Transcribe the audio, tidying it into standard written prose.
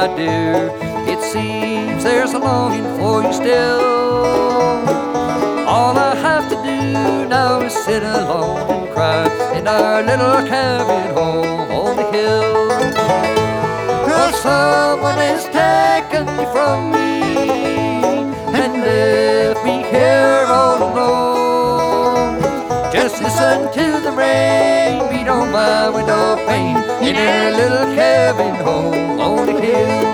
my dear. It seems there's a longing for you still. All I have to do now is sit alone and cry in our little cabin home on the hill. 'Cause someone has taken you from me and left me here all alone. Just listen to the rain beat on my window pane in our little cabin home on the hill.